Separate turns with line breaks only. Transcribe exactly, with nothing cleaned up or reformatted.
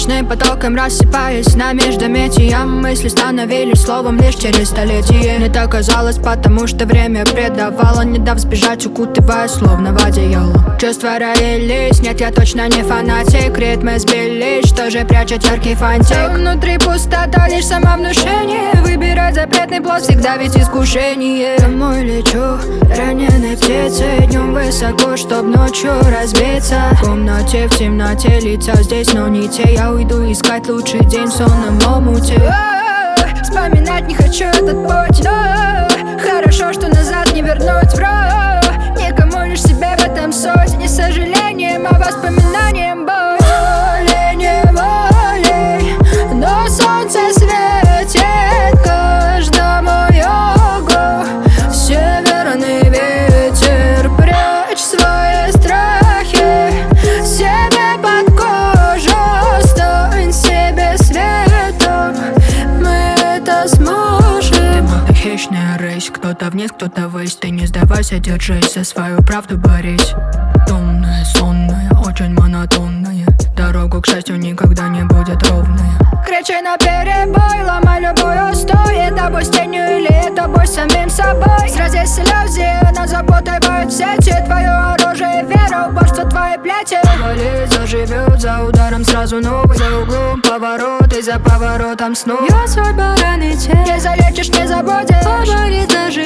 сплошным потоком рассыпаясь на междометиям. Мысли становились словом лишь через столетие. Мне так казалось, потому что время предавало, не дав сбежать, укутывая словно в одеяло. Чувства роились, нет, я точно не фанатик. Ритмы сбились, что же прячет яркий фантик. Внутри пустота, лишь самовнушение. Выбирать запретный плод всегда ведь искушение. Домой лечу, раненой птицей. Днем высоко, чтоб ночью разбиться. В комнате, в темноте, лица здесь, но не те. Я уйду искать лучший день в сонном омуте. Вспоминать не хочу этот путь. Хорошо, что назад не вернуть. Вру, никому лишь себе в этом суть. Не сожалением, а воспоминанием боль. Волей-неволей, но солнце светит каждому югу. Северный ветер, прячь свои страхи себе под кожу. Стань себе светом, мы это сможем. Ты хищная рысь, кто-то вниз, кто-то ввысь. Ты не сдавайся, держись, за свою правду борись. Томная, сонная, очень монотонная. Дорогу к счастью никогда не будет ровная. Кричи на перебой, ломай любой устой. Это бой с тенью или это бой с самим собой. Срази слезы, но запутывают сети. Твое оружие, вера, упорство, твои плети. Болит, заживет, за ударом сразу новый. За углом поворот и за поворотом снова. Я свой баран и тень, не залечишь, не забудешь. Поболит, заживет.